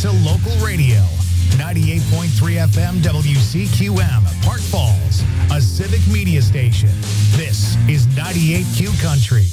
to local radio. 98.3 FM WCQM, Park Falls, a civic media station. This is 98Q Country.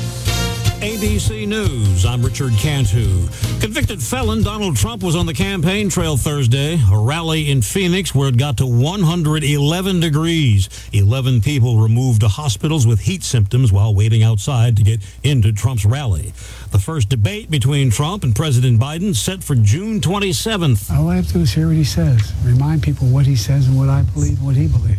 ABC News, I'm Richard Cantu. Convicted felon Donald Trump was on the campaign trail Thursday, a rally in Phoenix where it got to 111 degrees. 11 people removed to hospitals with heat symptoms while waiting outside to get into Trump's rally. The first debate between Trump and President Biden set for June 27th. All I have to do is hear what he says, remind people what he says and what I believe and what he believes.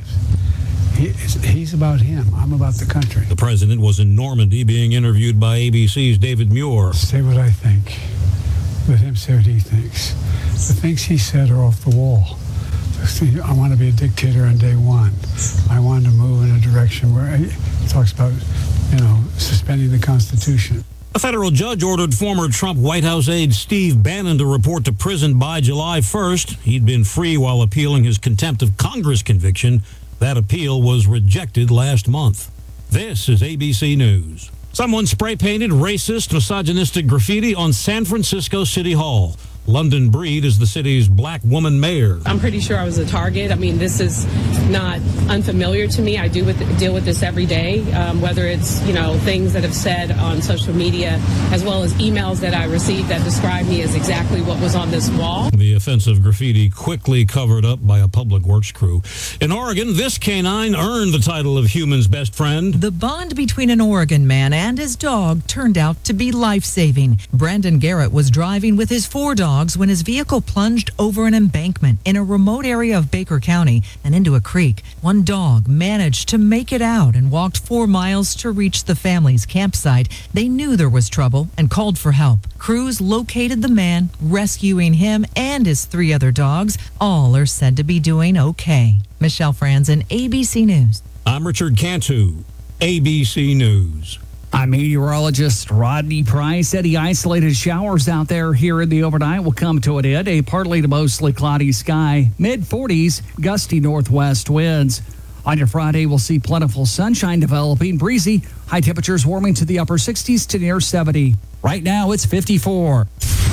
He's about him. I'm about the country. The president was in Normandy being interviewed by ABC's David Muir. Say what I think. Let him say what he thinks. The things he said are off the wall. I want to be a dictator on day one. I want to move in a direction where he talks about, suspending the Constitution. A federal judge ordered former Trump White House aide Steve Bannon to report to prison by July 1st. He'd been free while appealing his contempt of Congress conviction. That appeal was rejected last month. This is ABC News. Someone spray-painted racist, misogynistic graffiti on San Francisco City Hall. London Breed is the city's black woman mayor. I'm pretty sure I was a target. I mean, this is not unfamiliar to me. I deal with this every day, whether it's, things that have said on social media, as well as emails that I received that describe me as exactly what was on this wall. The offensive graffiti quickly covered up by a public works crew. In Oregon, this canine earned the title of human's best friend. The bond between an Oregon man and his dog turned out to be life-saving. Brandon Garrett was driving with his 4 dogs when his vehicle plunged over an embankment in a remote area of Baker County and into a creek. One dog managed to make it out and walked 4 miles to reach the family's campsite. They knew there was trouble and called for help. Crews located the man, rescuing him and his 3 other dogs. All are said to be doing okay. Michelle Franzen, ABC News. I'm Richard Cantu, ABC News. I'm meteorologist Rodney Price. Any isolated showers out there here in the overnight will come to an end. A partly to mostly cloudy sky, mid-40s, gusty northwest winds. On your Friday, we'll see plentiful sunshine developing, breezy, high temperatures warming to the upper 60s to near 70. Right now, it's 54.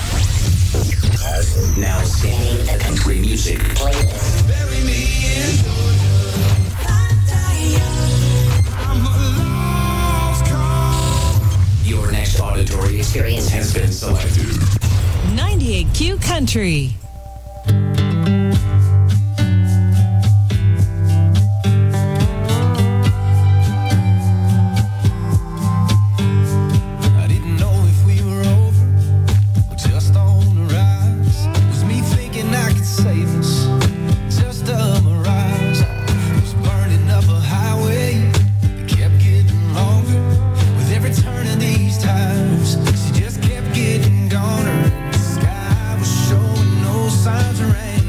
Now singing a country music playlist. Bury me in Your next auditory experience has been selected. 98Q Country. I didn't know if we were over or just on the rise. It was me thinking I could save us, just a mirage. I was burning up a highway that kept getting longer. With every turn of these tires, she just kept getting goner. The sky was showing no signs of rain.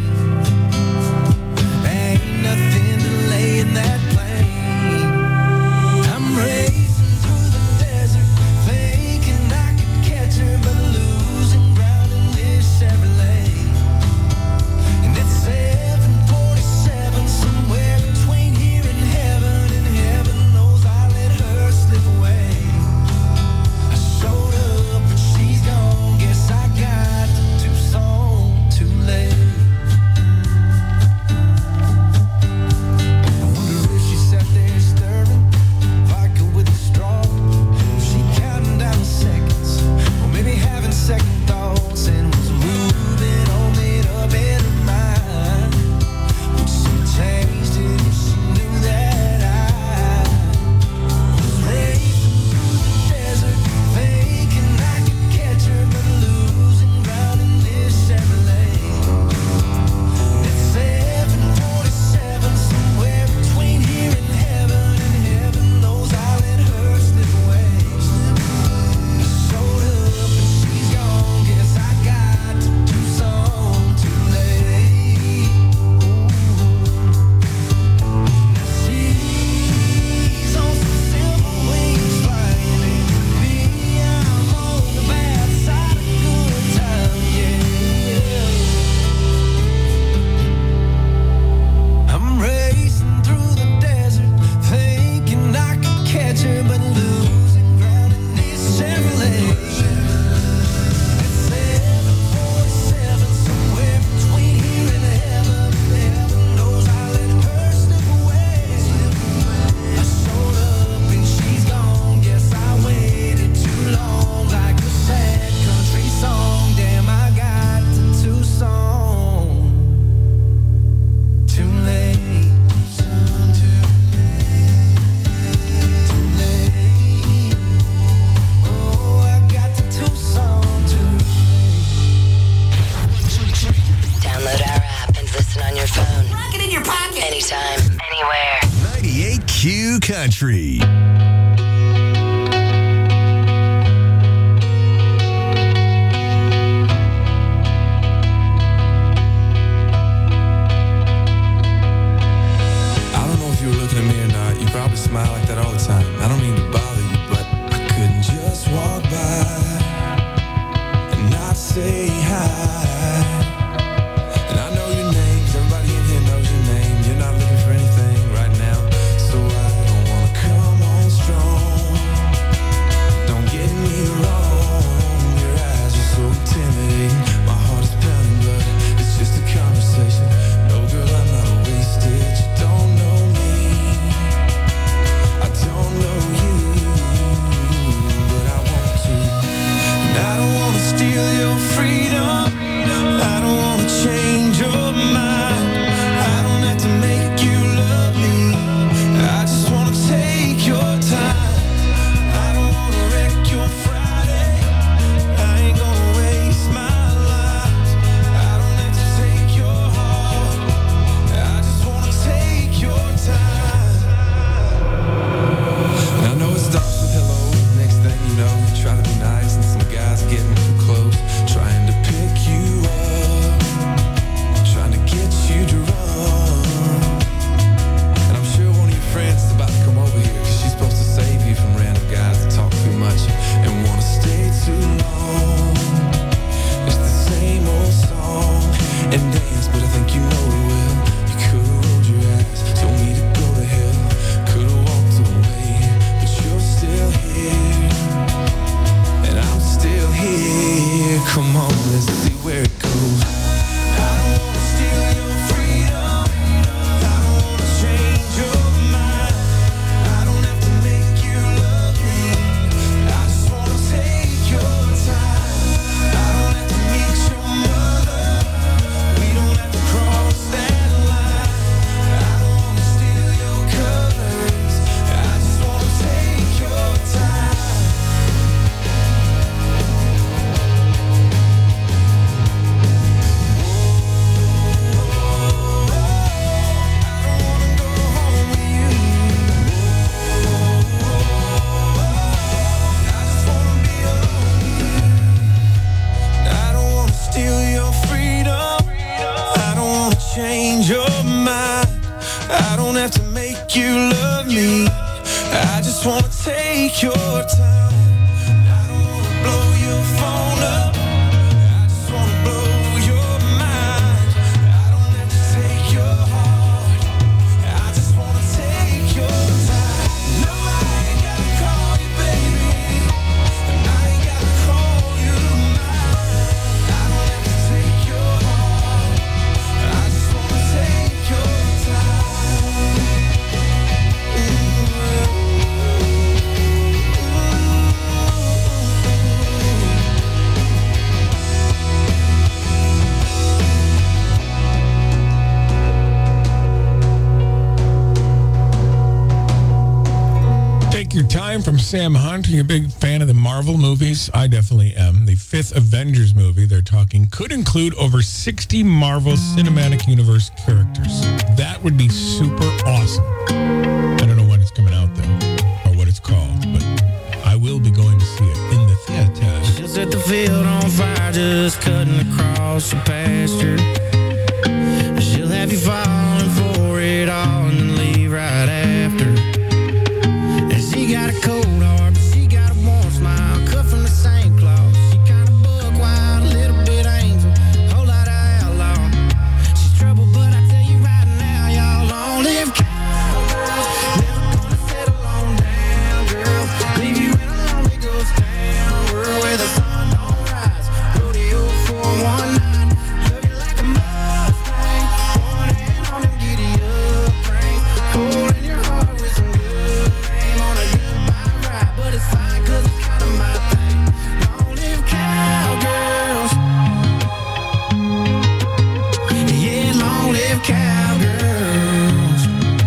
98Q Country. Probably smile like that all the time. I don't mean to bother you, but I couldn't just walk by and not say hi. And I know your name, 'cause everybody in here knows your name. You're not looking for anything right now, so I don't wanna come on strong. Don't get me wrong, your eyes are so intimidating. My heart is pounding, but it's just a conversation. No, girl, I'm not wasted. You don't know me, I don't know you, but I want to. And I don't want to steal your freedom, I don't want to change your mind, I don't have to make you love me, I just want to take your time. I don't want to wreck your Friday, I ain't gonna waste my life, I don't have to take your heart, I just want to take your time. And I know it starts with hello, next thing you know, you try to be nice and some guys getting too close, trying to pick you up, trying to get you to run. And I'm sure one of your friends is about to come over here, 'cause she's supposed to save you from random guys that talk too much and want to stay too long. It's the same old song and dance, but I think you know it well. You could've rolled your eyes, told me to go to hell, could've walked away, but you're still here, and I'm still here. Come on, let's see where it goes. I don't wanna steal your freedom, I don't wanna change your mind, I don't have to make you love me, I just wanna take your time. I don't have to meet your mother, we don't have to cross that line, I don't wanna steal your colors, I just wanna take your time. I don't wanna steal your freedom, I don't wanna change your mind, I don't have to make you love me, I just wanna take your time. I don't wanna blow your phone up, I just wanna blow your mind, I don't have to take your heart, I just wanna take your time. No, I ain't gotta call you baby, and I ain't gotta call you mine, I don't have to take your heart, I just wanna take your time. Take Your Time from Sam Hunt. Are you a big fan of the Marvel movies? I definitely am. The fifth Avengers movie, they're talking, could include over 60 Marvel Cinematic Universe characters. That would be super awesome. I don't know when it's coming out, though, or what it's called, but I will be going to see it in the theater. She'll set the field on fire, just cutting across the pasture. She'll have you falling for it all and then leave right after. And she got a cold heart, but she got a warm smile, cut from the same cloth. She kind of buck wild, a little bit angel, whole lot of outlaw. She's trouble, but I tell you right now, y'all long live cowgirls. Never gonna settle on down, girl. Leave you in a lonely ghost town, world where the sun don't rise. Rodeo 419, love you like a Mustang. One hand on the giddy up train, cold in your heart with some good aim on a goodbye ride. But it's fine 'cause it's kind of my thing. Long live cowgirls. Yeah, long live cowgirls.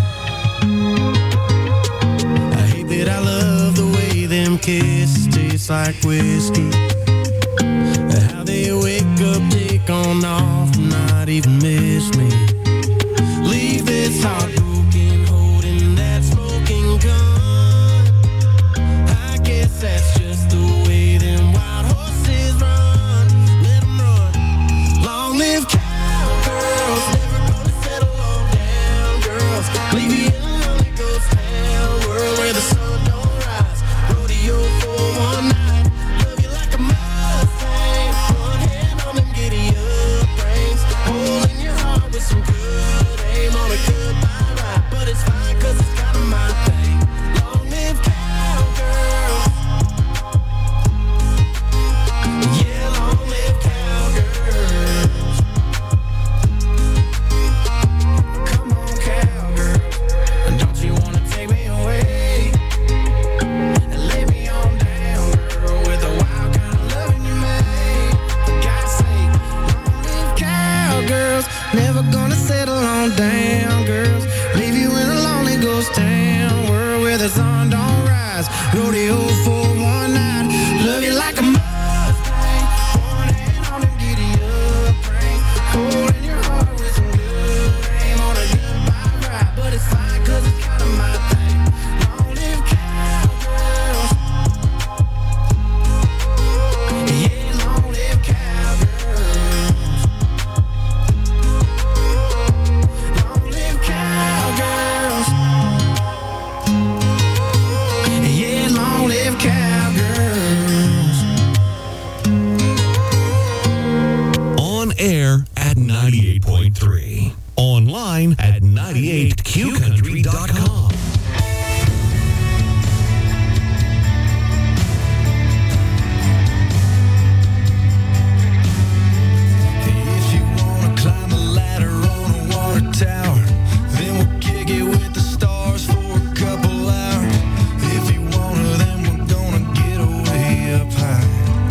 I hate that I love the way them kisses taste like whiskey. How they wake up, take on off, not even miss me. Leave this heart broken, holding that smoking gun. Never gonna settle on down, girls. Leave you in a lonely ghost town, world where the sun don't rise. Rodeo for one night. Love you like a Mustang, running on them giddy up brains. Cold in your heart with some good aim on a goodbye ride, but it's fine 'cause it's kind of my thing. Long live cowgirls. Yeah, long live cowgirls. Long live cowgirls. Yeah, long live cowgirls. On air at 98.3. Online at 98qcountry.com. If you wanna climb a ladder on a water tower, then we'll kick it with the stars for a couple hours. If you wanna, then we're gonna get way up high.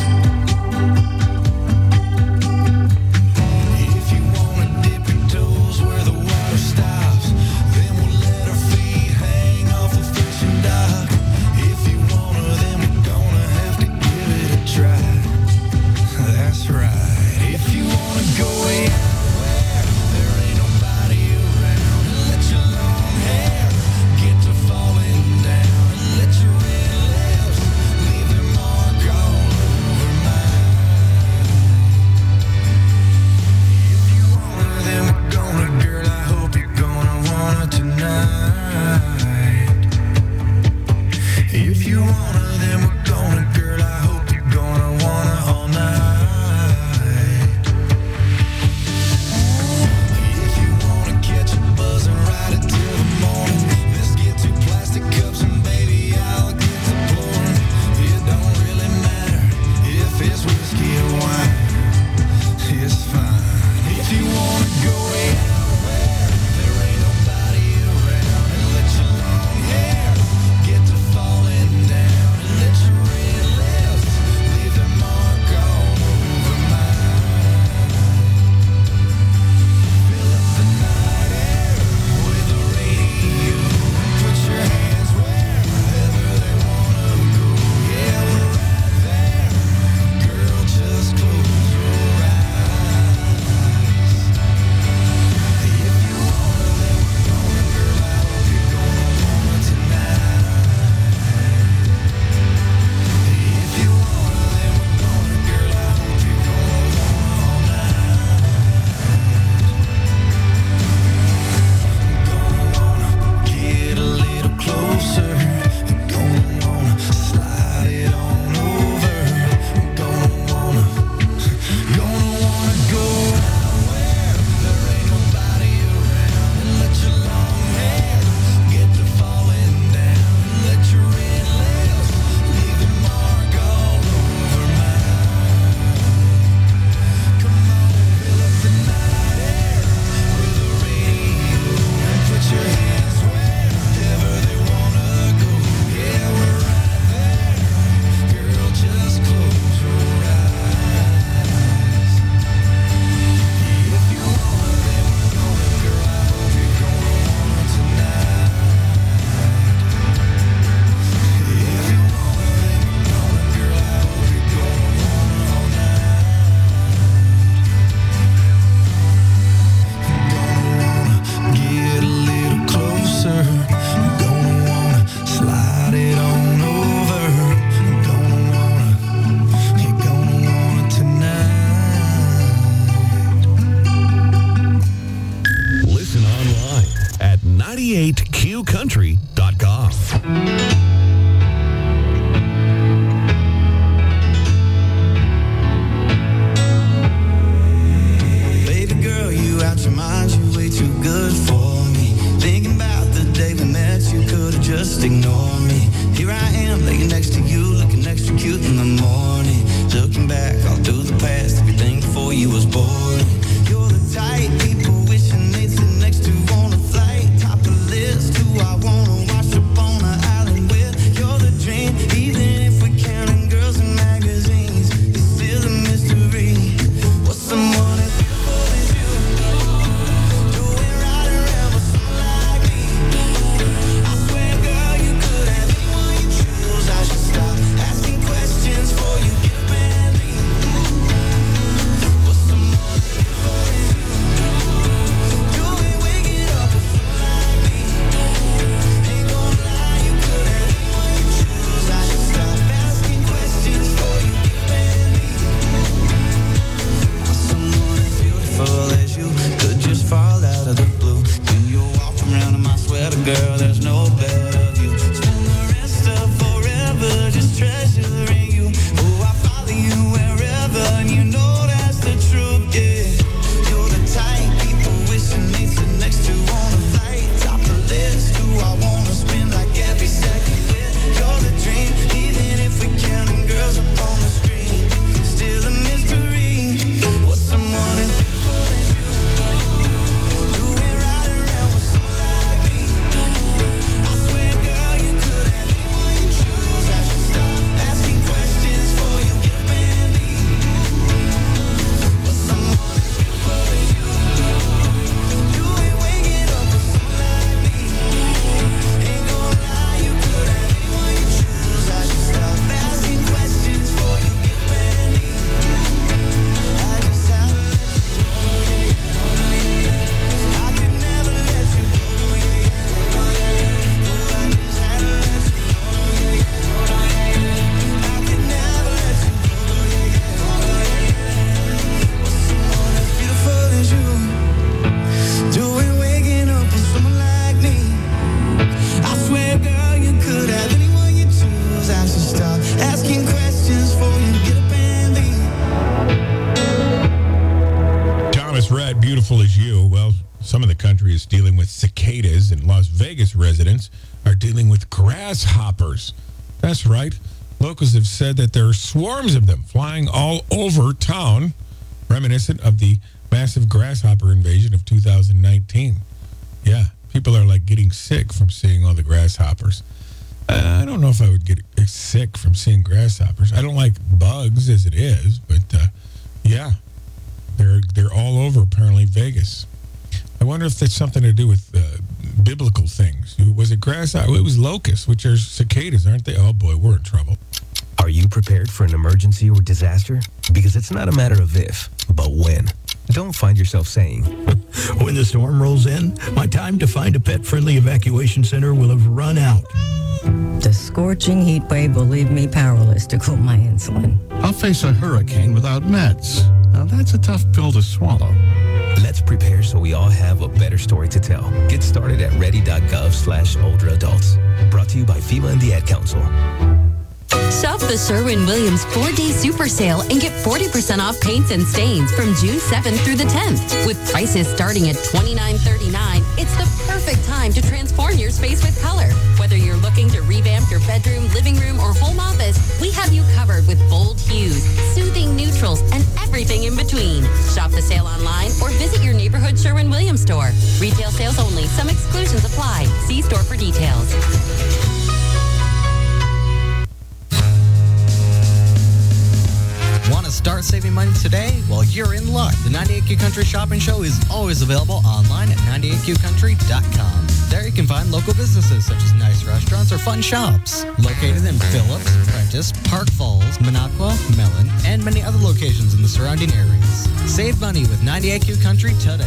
If you wanna dip your toes where the water stops, then we'll let our feet hang off the fishing dock. If you wanna, then we're gonna have to give it a try. That's right. If you wanna go way out where there ain't nobody around, and let your long hair get to falling down, and let your red lips leave their mark all over mine. If you wanna, then we're gonna, girl, I hope you're gonna wanna tonight. If you wanna, then we're gonna, girl, I hope you're gonna wanna all night. If you wanna catch a buzz and ride it till the morning, let's get 2 plastic cups and baby, I'll get to pouring. It don't really matter if it's whiskey or wine, it's fine. If you wanna go way out where there ain't nobody around, and let your long hair get to falling down, and let your red lips leave their mark all over mine. Fill up the night air with the radio, put your hands wherever they wanna go. Yeah, we're right there, girl, just close your eyes. If you wanna, then we're gonna, girl, I hope you're gonna wanna tonight. If you wanna, then we're gonna, girl, I hope you're gonna wanna all night. Gonna wanna get a little closer, gonna wanna slide it on over, gonna wanna go out where there ain't nobody around, and let your long hair get to falling down, and let your red lips leave a mark all over mine. Come on, fill up the night air with the radio, and put your hands wherever they wanna go. Yeah, we're right there, girl, just close your eyes. If you wanna, then we're gonna, girl, I hope you're gonna wanna tonight. If you wanna, then we're gonna, girl, I hope you're gonna wanna all night. Gonna wanna get a little closer, gonna wanna slide it on over, gonna wanna, you're gonna wanna tonight. Listen online at 98qcountry.com. Baby girl, you out your mind, you way too good for me. Thinking about the day we met, you could've just ignored me. Here I am, laying next to you, looking extra cute in the morning. Looking back all through the past, everything before you was boring. You're the type people wishing they'd sit next to on a flight. Top of the list, who I wanna wash up on an island with. You're the dream, even if we're counting girls in magazines. It's still a mystery. What's someone as beautiful as you? Thomas Rhett, Beautiful as You. Well, some of the country is dealing with cicadas, and Las Vegas residents are dealing with grasshoppers. That's right. Locals have said that there are swarms of them flying all over town, reminiscent of the massive grasshopper invasion of 2019. Yeah, people are like getting sick from seeing all the grasshoppers. I don't know if I would get sick from seeing grasshoppers. I don't like bugs as it is, but yeah, they're all over apparently Vegas. I wonder if that's something to do with biblical things. Was it grasshopper? It was locusts, which are cicadas, aren't they? Oh boy, we're in trouble. Are you prepared for an emergency or disaster? Because it's not a matter of if, but when. Don't find yourself saying, when the storm rolls in, my time to find a pet-friendly evacuation center will have run out. The scorching heat wave will leave me powerless to cool my insulin. I'll face a hurricane without meds. Now that's a tough pill to swallow. Let's prepare so we all have a better story to tell. Get started at ready.gov/older adults. Brought to you by FEMA and the Ad Council. Shop the Sherwin-Williams 4-Day Super Sale and get 40% off paints and stains from June 7th through the 10th. With prices starting at $29.39, it's the perfect time to transform your space with color. Whether you're looking to revamp your bedroom, living room, or home office, we have you covered with bold hues, soothing neutrals, and everything in between. Shop the sale online or visit your neighborhood Sherwin-Williams store. Retail sales only. Some exclusions apply. See store for details. Want to start saving money today? Well, you're in luck. The 98Q Country Shopping Show is always available online at 98QCountry.com. There you can find local businesses such as nice restaurants or fun shops. Located in Phillips, Prentice, Park Falls, Minocqua, Mellon, and many other locations in the surrounding areas. Save money with 98Q Country today.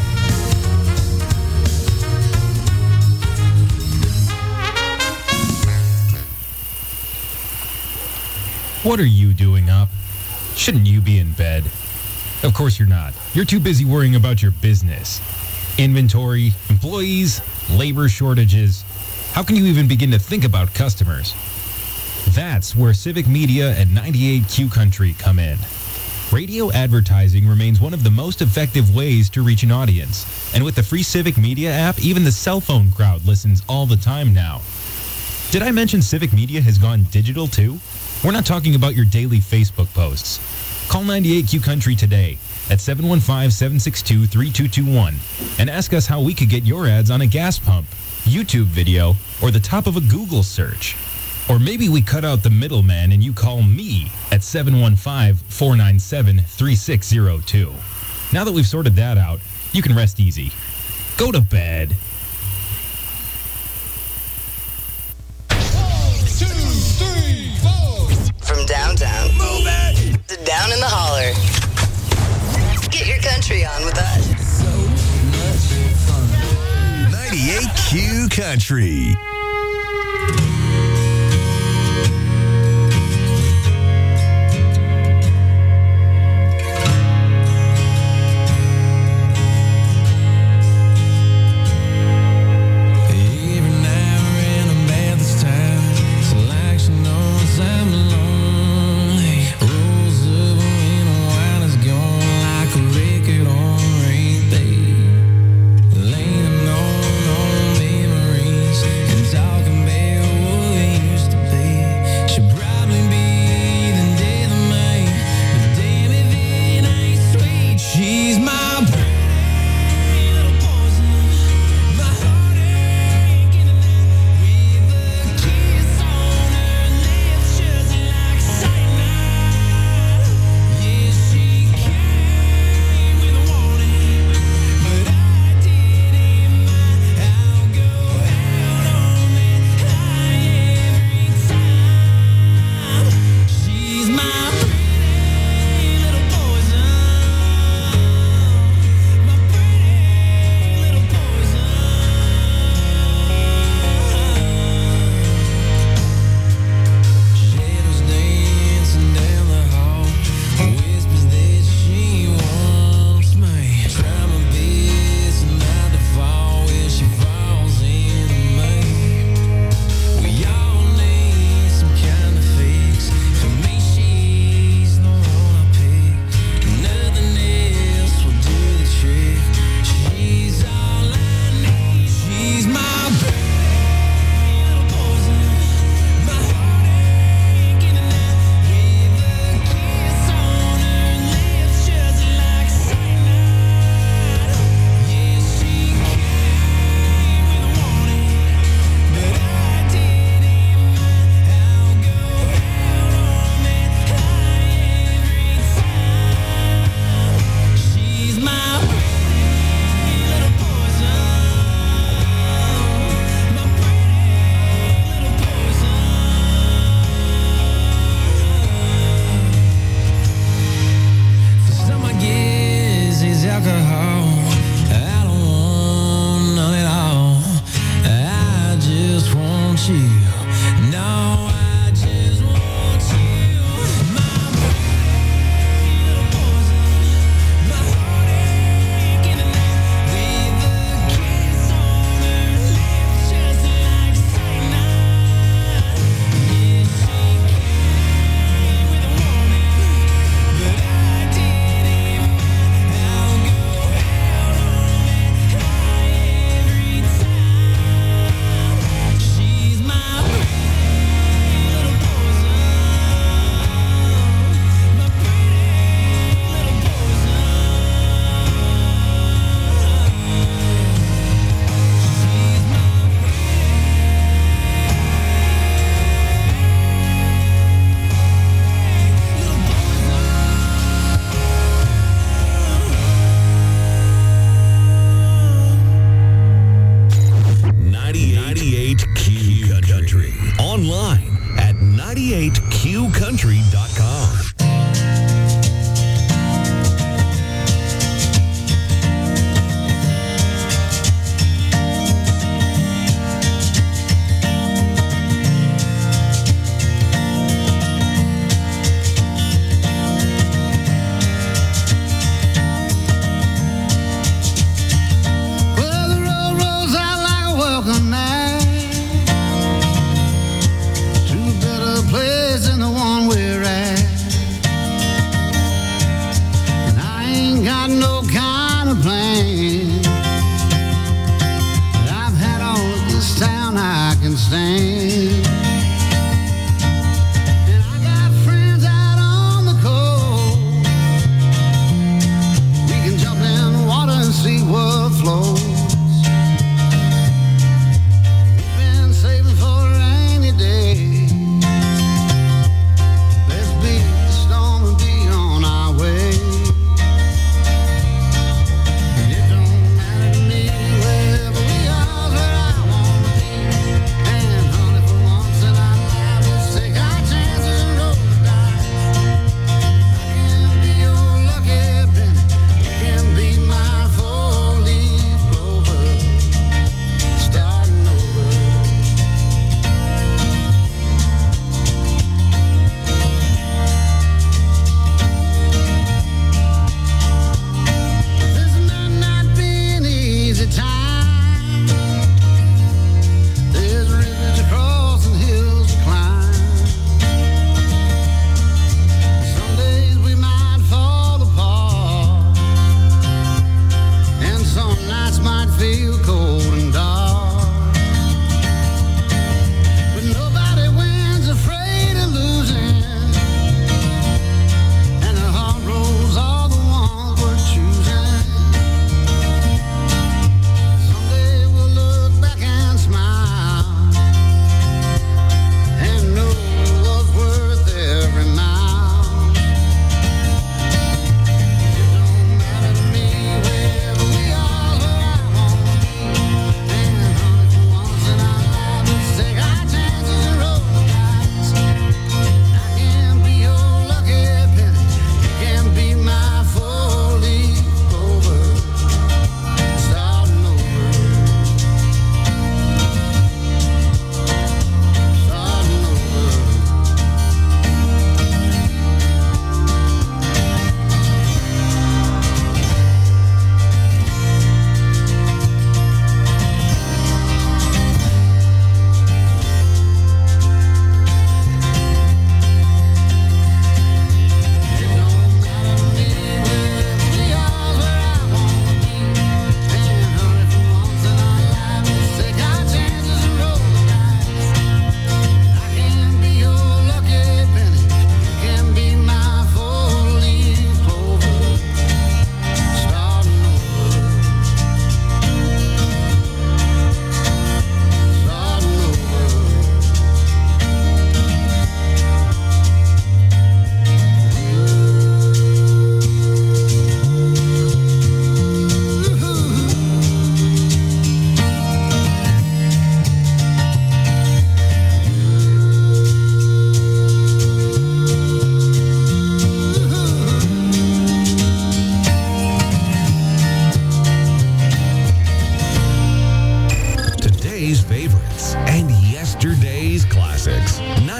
What are you doing up? Shouldn't you be in bed? Of course you're not. You're too busy worrying about your business. Inventory, employees, labor shortages. How can you even begin to think about customers? That's where Civic Media and 98Q Country come in. Radio advertising remains one of the most effective ways to reach an audience. And with the free Civic Media app, even the cell phone crowd listens all the time now. Did I mention Civic Media has gone digital too? We're not talking about your daily Facebook posts. Call 98Q Country today at 715-762-3221 and ask us how we could get your ads on a gas pump, YouTube video, or the top of a Google search. Or maybe we cut out the middleman and you call me at 715-497-3602. Now that we've sorted that out, you can rest easy. Go to bed. From downtown, move it, to down in the holler. Get your country on with us. So much fun. 98Q Country. Talking bare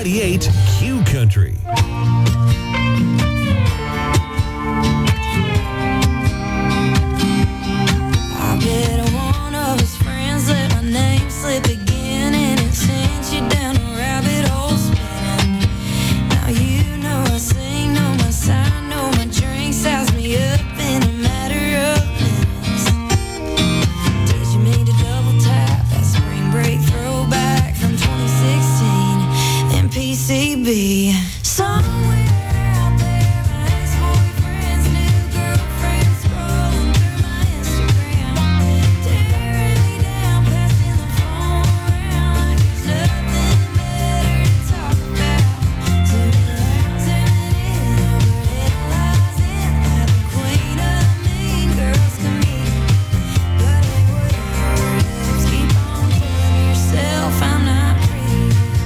98 Q Country. I bet one of his friends let my name slip again, and it sent you down a rabbit hole spinning. Now you know I sing, know my sign, know my drink, size me up in a matter of minutes. Teaching me to double tap that spring break throwback from 2016 and PCB. Somewhere out there, my ex-boyfriend's new girlfriend scrolling through my Instagram, tearing me down, passing the phone around like there's nothing better to talk about. Zooming in over headlines like the queen of mean girls to me. But it wouldn't help, keep on telling yourself I'm not pretty.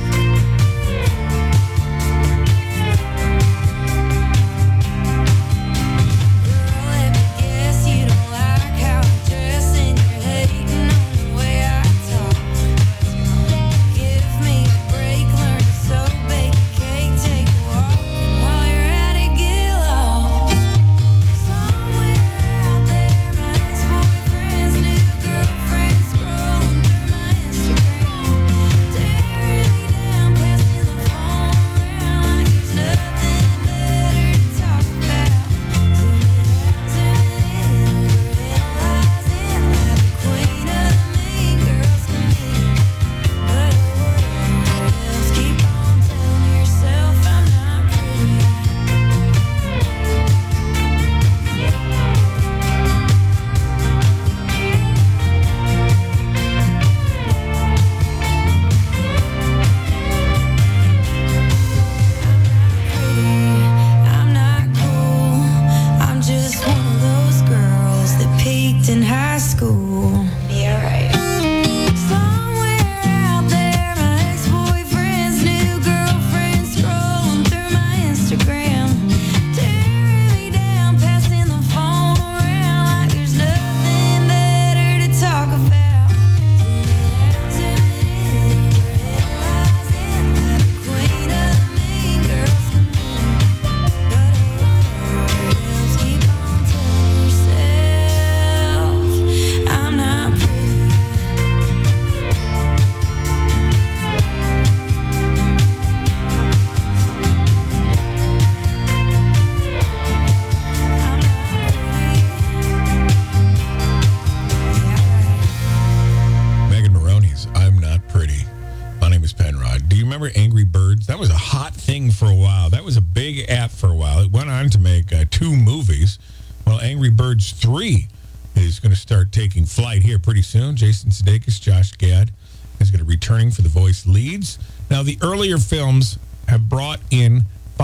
Angry Birds? That was a hot thing for a while. That was a big app for a while. It went on to make 2 movies. Well, Angry Birds 3 is going to start taking flight here pretty soon. Jason Sudeikis, Josh Gad is going to be returning for the voice leads. Now, the earlier films have brought in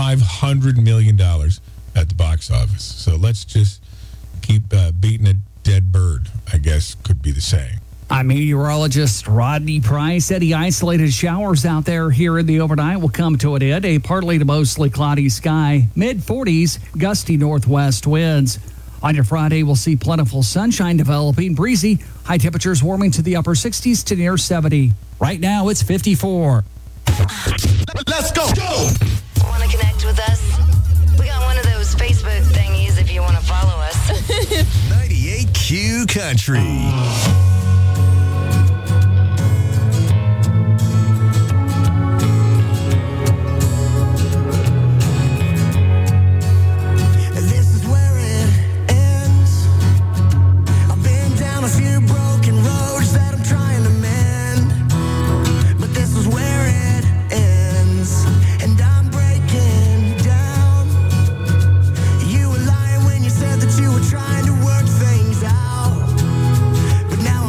$500 million at the box office. So let's just keep beating a dead bird, I guess could be the saying. I'm meteorologist Rodney Price said isolated showers out there here in the overnight will come to an end. A partly to mostly cloudy sky, mid-40s, gusty northwest winds. On your Friday, we'll see plentiful sunshine developing, breezy, high temperatures warming to the upper 60s to near 70. Right now, it's 54. Let's go! Want to connect with us? We got one of those Facebook thingies if you want to follow us. 98Q Country. Trying to work things out, but now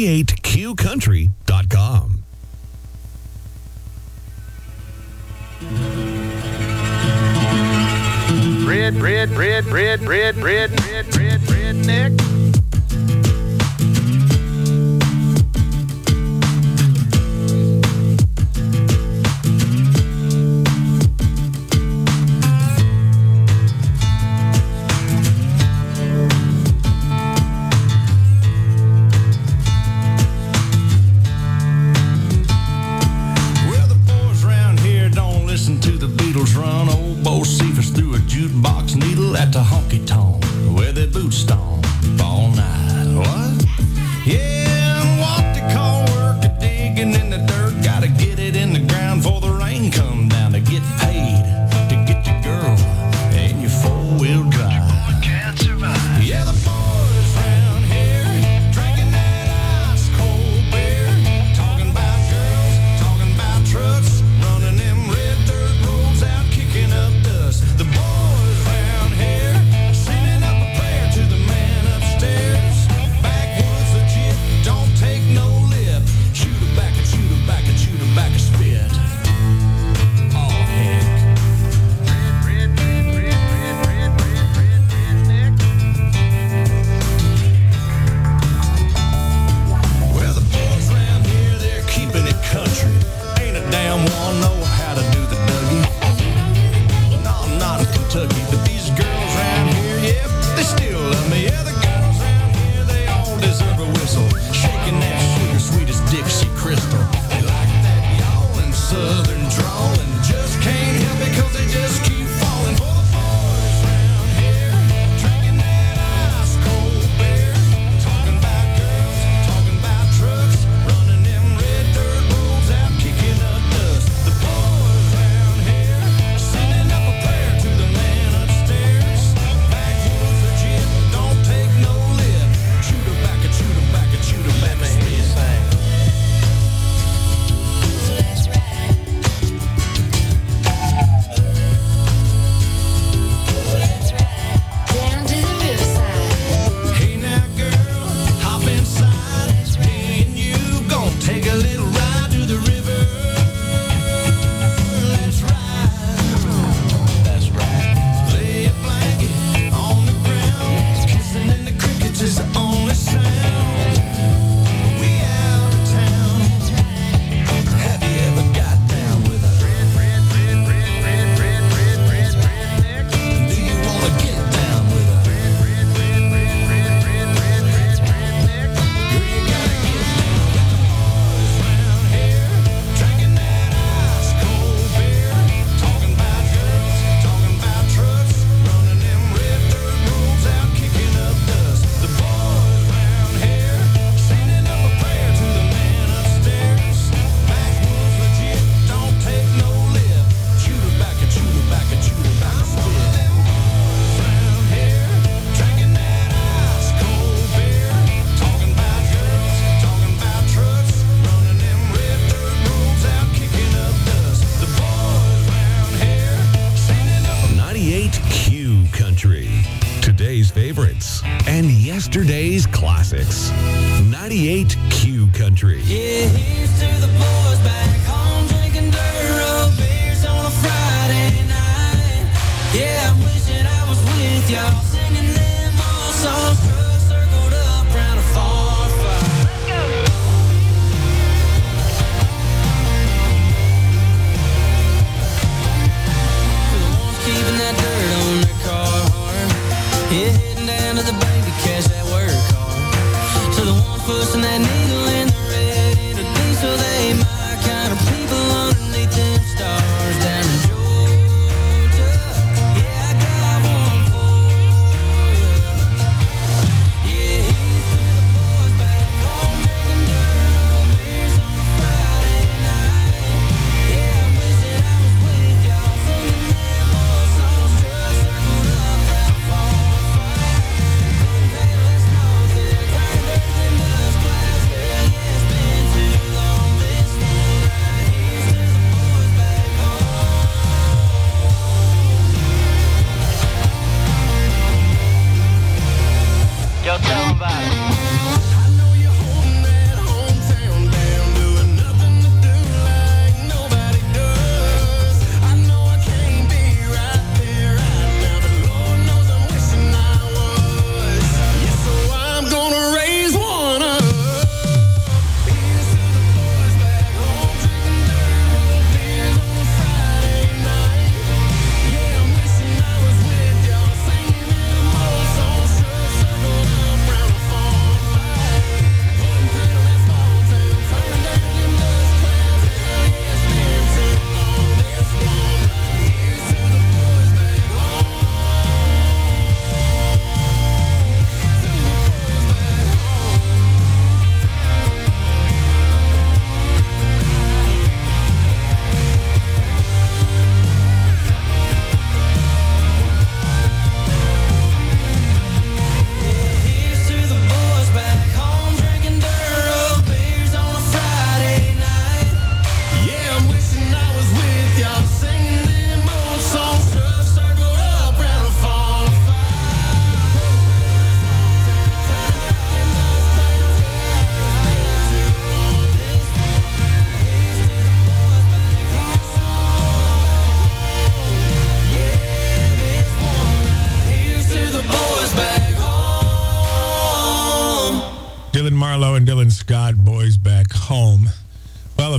98QCountry.com. Redneck. Well, the boys around here don't listen to the Beatles run. Old Bo Cephas threw a jukebox needle at the honky tonk where they boot stomp all night. What? Yeah, and what they call work of digging in the dirt. Gotta get it in the ground before the rain come down to get paid to get your girl and your four-wheel drive. Yeah, the boys around here drinking that ice cold beer, talking about girls, talking about trucks, running them red dirt roads out, kicking up dust. The boys around here sending up a prayer to the man upstairs. Backwoods legit, don't take no lip. Shoot her back and shoot her back and shoot her back and spit. Oh heck. Well, the boys around here, they're keeping it country. Ain't a damn one know how to do the Dougie. No, I'm not in Kentucky, but these girls around here, yeah, they still love me. Yeah, the girls around here, they all deserve a whistle. Shaking that sugar sweet as Dixie Crystal. They like that yawling southern drawl and just can't help it 'cause they just keep falling for the boys around here. Drinking that ice cold beer, talking about girls, talking about trucks, running them red dirt roads out, kicking up dust. The boys around here sending up a prayer to the man upstairs. Backwoods legit, don't take no lip. Shoot her back and shoot her back and shoot her back and spit. Down to the riverside. Hey now, girl, hop inside. Me and you gon' take a little ride to the river. Let's ride. That's right. Lay a blanket on the ground. Kissing in the crickets is the only sound. We out of town. Have you ever got down with a redneck? Do you wanna get down with a redneck? Girl, you gotta get down with the boys around here, drinking that ice cold beer, talking about girls, talking about trucks, running them red dirt roads out, kicking up dust. The boys around here sending up a prayer to the man upstairs. Backwoods legit, don't take no lip. Shoot her back and shoot her back and shoot her back and spit. Them boys around here drinking that ice cold beer, talking about girls, talking about trucks, running them red dirt roads out, kicking up dust. The boys around here sending up a 98Q Country. Today's favorites and yesterday's classics. 98Q Country. Yeah, here's to the boys back home drinking dirt road beers on a Friday night. Yeah, I'm wishing I was with y'all singing them old songs. Trucks circled up round a far fire. Let's go. To the ones keeping that dirt on their car hard. Yeah, heading down to the bank to cash that work hard. To the ones pushing that needle in the red, to these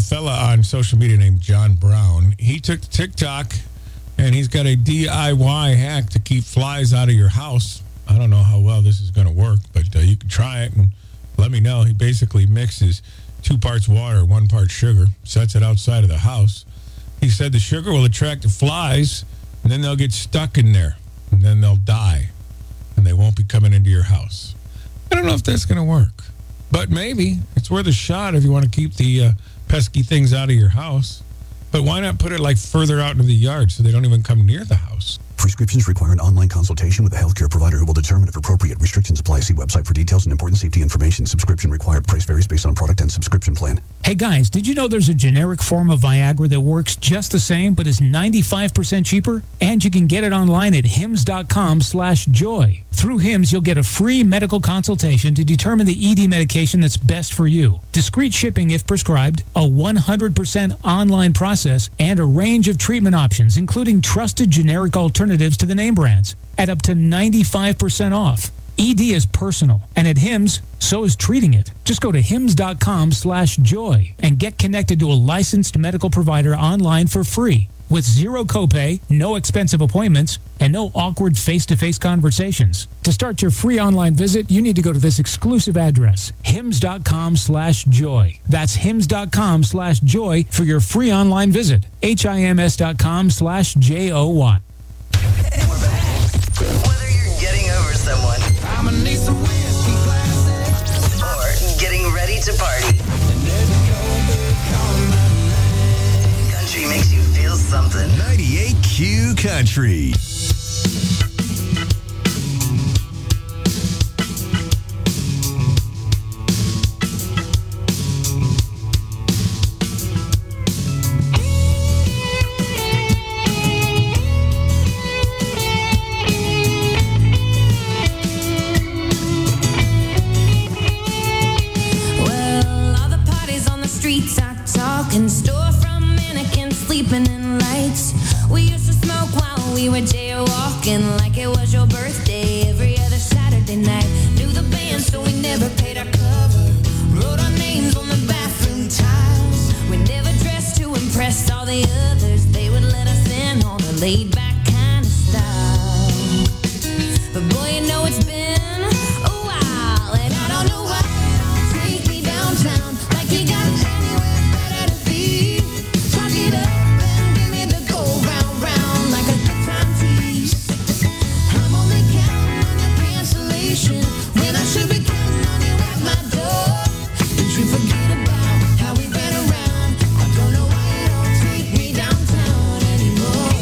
fella on social media named John Brown. He took TikTok, and he's got a DIY hack to keep flies out of your house. I don't know how well this is going to work, but you can try it and let me know. He basically mixes 2 parts water, 1 part sugar, sets it outside of the house. He said the sugar will attract the flies, and then they'll get stuck in there, and then they'll die, and they won't be coming into your house. I don't know if that's going to work, but maybe it's worth a shot if you want to keep the pesky things out of your house. But why not put it like further out into the yard so they don't even come near the house? Prescriptions require an online consultation with a healthcare provider who will determine if appropriate. Restrictions apply. See website for details and important safety information. Subscription required. Price varies based on product and subscription plan. Hey guys, did you know there's a generic form of Viagra that works just the same but is 95% cheaper? And you can get it online at hims.com/joy. Through Hims, you'll get a free medical consultation to determine the ED medication that's best for you. Discreet shipping if prescribed, a 100% online process, and a range of treatment options, including trusted generic alternatives to the name brands at up to 95% off. ED is personal, and at Hims, so is treating it. Just go to hims.com/joy and get connected to a licensed medical provider online for free with zero copay, no expensive appointments, and no awkward face-to-face conversations. To start your free online visit, you need to go to this exclusive address, hims.com/joy. That's hims.com/joy for your free online visit. HIMS.com/JOY. Whether you're getting over someone or getting ready to party, country makes you feel something. 98Q Country. And storefront mannequins sleeping in lights. We used to smoke while we were jaywalking, like it was your birthday every other Saturday night. Knew the band, so we never paid our cover. Wrote our names on the bathroom tiles. We never dressed to impress all the others. They would let us in on a laid back kind of style. But boy, you know it's been a while, and I don't know why they don't take me downtown like you got anywhere better to be. Talk it up and give me the go round round like a good time tease. I'm only counting on your cancellation when I should be counting on you at my door. Did you forget about how we ran around? I don't know why you don't take me downtown anymore.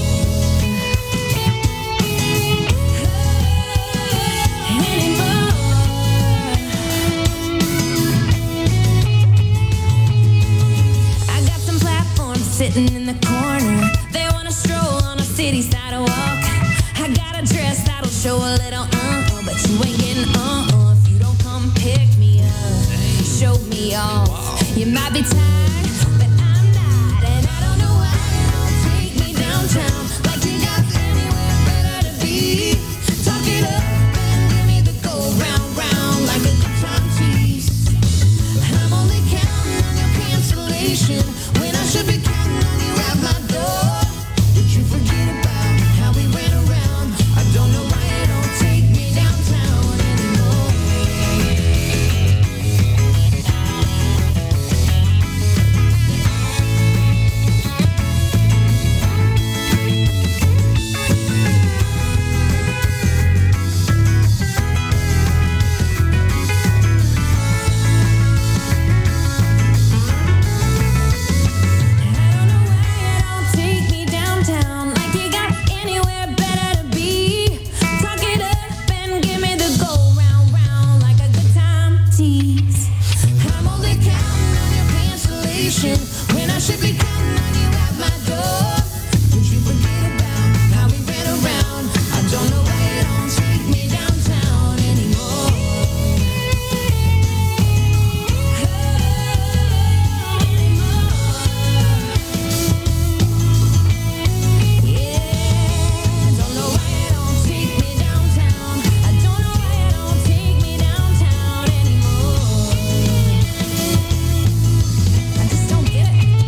I got some platforms sitting in the corner. They want to stroll on a city sidewalk. I got a dress that'll show a little but you ain't getting if you don't come pick me up, show me off. You might be tired, but I'm not, and I don't know why you don't take me downtown like you got anywhere better to be. Talk it up and give me the go round round like a good time tease. I'm only counting on your cancellation when I should be counting on you at my door. Did you forget about how we ran around? I don't know why you don't take me downtown anymore. Don't take me downtown like you got anywhere better to be. Talk it up and give me the go round round like a good time tease. I'm only counting on your cancellation when I should be counting on you at my door. Did you forget about how we ran around? I don't know why you don't take me downtown anymore. Don't know why you don't take me downtown. I don't know why you don't take me downtown anymore. I just don't get it.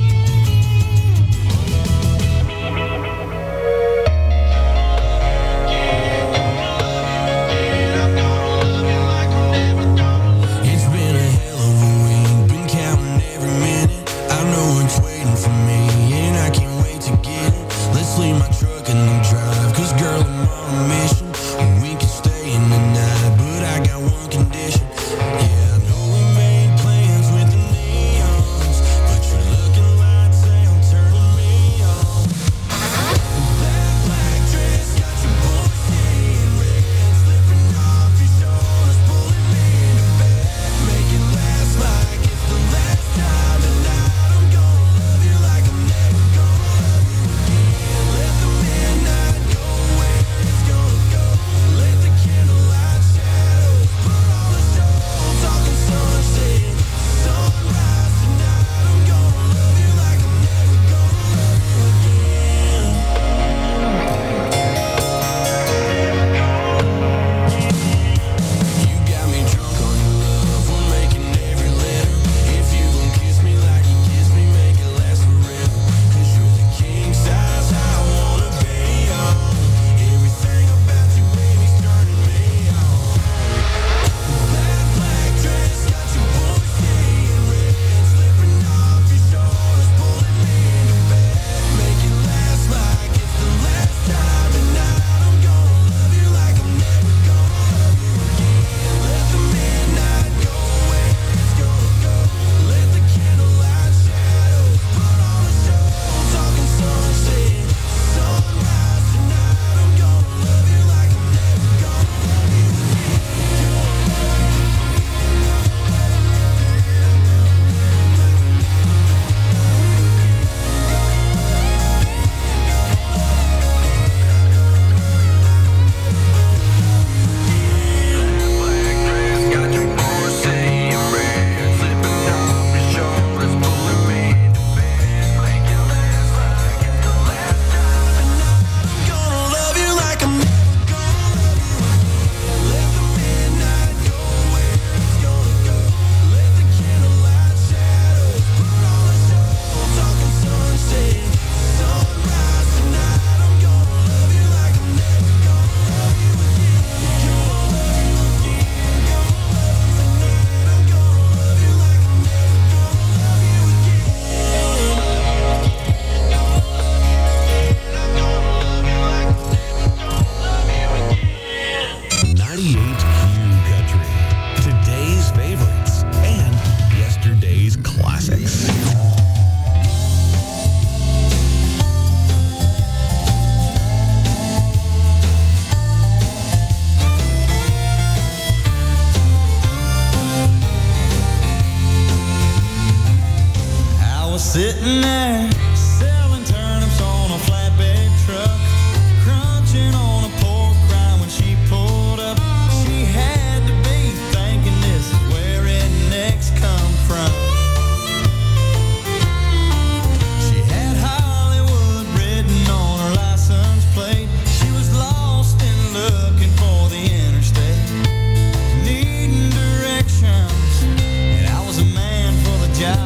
was sitting there selling turnips on a flatbed truck, crunching on a pork rind when she pulled up. She had to be thinking this is where rednecks come from. She had Hollywood written on her license plate. She was lost and looking for the interstate, needing directions, and I was a man for the job.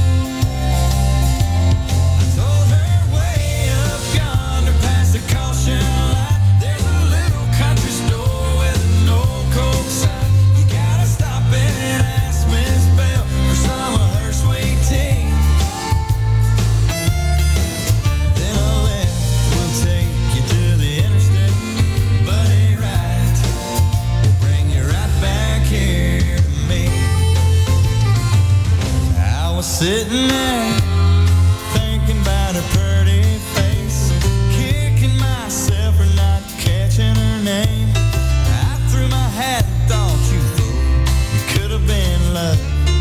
Sitting there, thinking about her pretty face, kicking myself for not catching her name. I threw my hat and thought, you fool, it could have been love.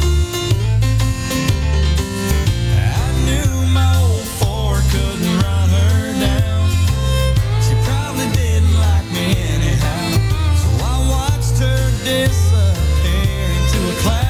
I knew my old Ford couldn't run her down. She probably didn't like me anyhow, so I watched her disappear into a cloud.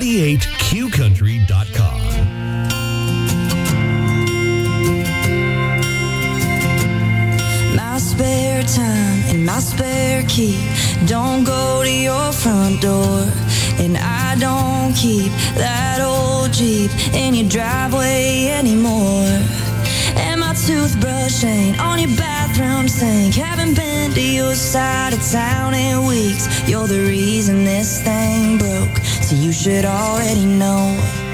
98QCountry.com. My spare time and my spare key don't go to your front door. And I don't keep that old Jeep in your driveway anymore. And my toothbrush ain't on your bathroom sink. Haven't been to your side of town in weeks. You're the reason this thing broke, so you should already know.